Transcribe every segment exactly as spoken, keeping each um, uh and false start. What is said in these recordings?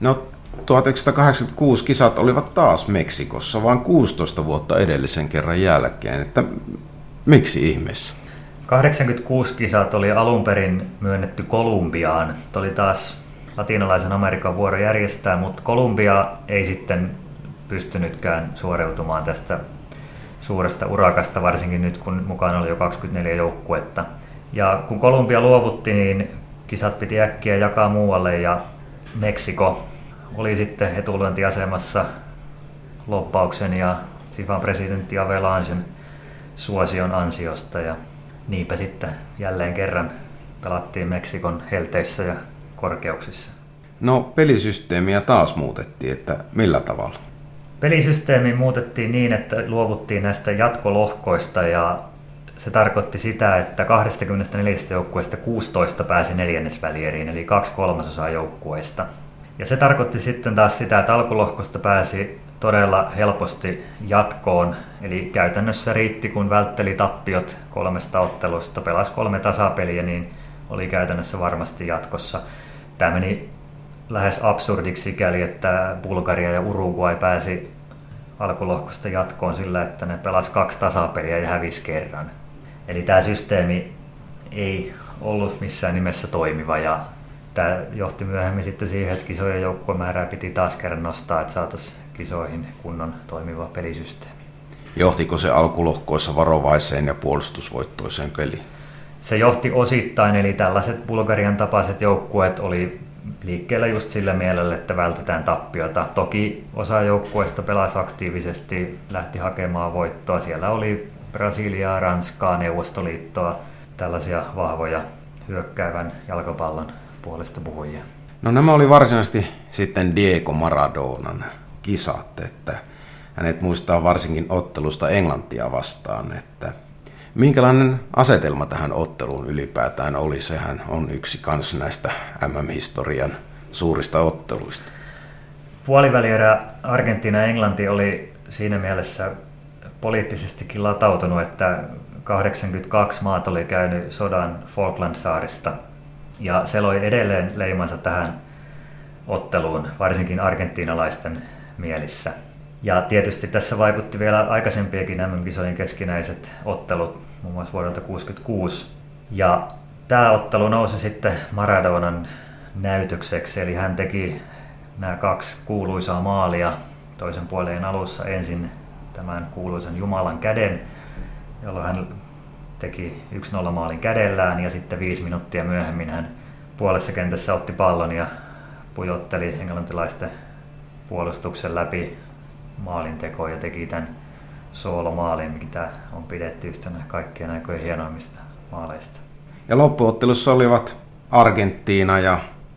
No, tuhatyhdeksänsataakahdeksankymmentäkuusi kisat olivat taas Meksikossa, vain kuusitoista vuotta edellisen kerran jälkeen. Että miksi ihmeessä? kahdeksankymmentäkuusi kisat oli alun perin myönnetty Kolumbiaan. Tämä oli taas latinalaisen Amerikan vuoro järjestää, mutta Kolumbia ei sitten pystynytkään suoriutumaan tästä suuresta urakasta, varsinkin nyt kun mukana oli jo kaksikymmentäneljä joukkuetta. Ja kun Kolumbia luovutti, niin kisat piti äkkiä jakaa muualle ja Meksiko oli sitten etulyöntiasemassa lobbauksen ja FIFAn presidentti Avelangen suosion ansiosta. Ja niinpä sitten jälleen kerran pelattiin Meksikon helteissä ja korkeuksissa. No, pelisysteemiä taas muutettiin, että millä tavalla? Pelisysteemi muutettiin niin, että luovuttiin näistä jatkolohkoista ja se tarkoitti sitä, että kaksikymmentäneljä joukkueesta kuusitoista pääsi neljännesvälieriin, eli kaksi kolmasosaa joukkueista. Ja se tarkoitti sitten taas sitä, että alkulohkosta pääsi todella helposti jatkoon, eli käytännössä riitti, kun vältteli tappiot kolmesta ottelusta, pelasi kolme tasapeliä, niin oli käytännössä varmasti jatkossa. Tämä meni lähes absurdiksi sikäli, että Bulgaria ja Uruguay pääsi alkulohkosta jatkoon sillä, että ne pelasi kaksi tasapeliä ja hävisi kerran. Eli tämä systeemi ei ollut missään nimessä toimiva ja tämä johti myöhemmin sitten siihen, että kisojen joukkuemäärää piti taas kerran nostaa, että saataisiin kisoihin kunnon toimiva pelisysteemi. Johtiko se alkulohkoissa varovaiseen ja puolustusvoittoiseen peliin? Se johti osittain, eli tällaiset Bulgarian tapaiset joukkueet oli liikkeellä just sillä mielellä, että vältetään tappiota. Toki osa joukkueista pelasi aktiivisesti, lähti hakemaan voittoa. Siellä oli Brasiliaa, Ranskaa, Neuvostoliittoa, tällaisia vahvoja hyökkäävän jalkapallon puolesta puhujia. No nämä oli varsinaisesti sitten Diego Maradonan kisat, että hänet muistaa varsinkin ottelusta Englantia vastaan, että minkälainen asetelma tähän otteluun ylipäätään oli? Sehän on yksi kans näistä M M-historian suurista otteluista. Puolivälierä Argentiina-Englanti oli siinä mielessä poliittisestikin latautunut, että kahdeksankymmentäkaksi maat oli käynyt sodan Falkland-saarista ja se loi edelleen leimansa tähän otteluun, varsinkin argentiinalaisten mielissä. Ja tietysti tässä vaikutti vielä aikaisempiakin M M-kisojen keskinäiset ottelut, muun muassa vuodelta tuhatyhdeksänsataakuusikymmentäkuusi. Ja tämä ottelu nousi sitten Maradonan näytökseksi, eli hän teki nämä kaksi kuuluisaa maalia toisen puolen alussa. Ensin tämän kuuluisan Jumalan käden, jolloin hän teki yksi nolla maalin kädellään, ja sitten viisi minuuttia myöhemmin hän puolessa kentässä otti pallon ja pujotteli englantilaisten puolustuksen läpi maalintekoon ja teki tämän soolomaalin, mitä on pidetty yhtenä kaikkien aikojen hienoimmista maaleista. Ja loppuottelussa olivat Argentiina ja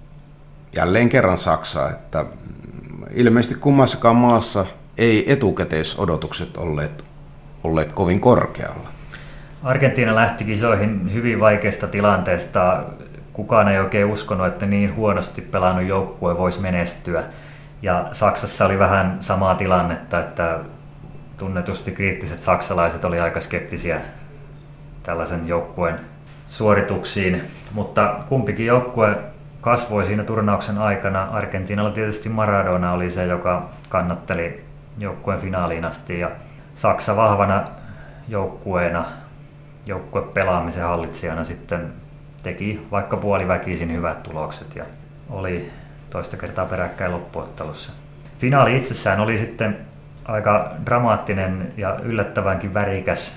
jälleen kerran Saksa, että ilmeisesti kummassakaan maassa ei etukäteisodotukset olleet, olleet kovin korkealla. Argentiina lähti kisoihin hyvin vaikeasta tilanteesta. Kukaan ei oikein uskonut, että niin huonosti pelannut joukkue voisi menestyä. Ja Saksassa oli vähän samaa tilannetta, että tunnetusti kriittiset saksalaiset oli aika skeptisiä tällaisen joukkueen suorituksiin, mutta kumpikin joukkue kasvoi siinä turnauksen aikana. Argentiinalla tietysti Maradona oli se, joka kannatteli joukkueen finaaliin asti, ja Saksa vahvana joukkueena, joukkuepelaamisen hallitsijana sitten teki vaikka puoliväkisin hyvät tulokset ja oli toista kertaa peräkkäin loppuottelussa. Finaali itsessään oli sitten aika dramaattinen ja yllättävänkin värikäs.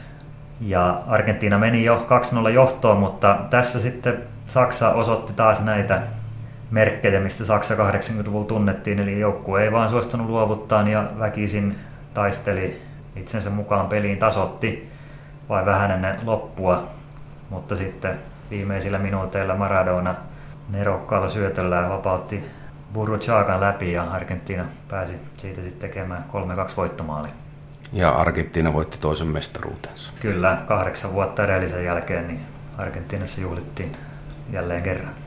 Ja Argentiina meni jo kaksi nolla johtoon, mutta tässä sitten Saksa osoitti taas näitä merkkejä, mistä Saksa kahdeksankymmentäluvulla tunnettiin. Eli joukkue ei vaan suostunut luovuttaa ja väkisin taisteli itsensä mukaan peliin, tasotti vai vähän ennen loppua. Mutta sitten viimeisillä minuuteilla Maradona nerokkaalla syötöllä vapautti Burruchagan läpi ja Argentiina pääsi siitä sitten tekemään kolme kaksi voittomaalia. Ja Argentiina voitti toisen mestaruutensa. Kyllä, kahdeksan vuotta edellisen jälkeen niin Argentiinassa juhlittiin jälleen kerran.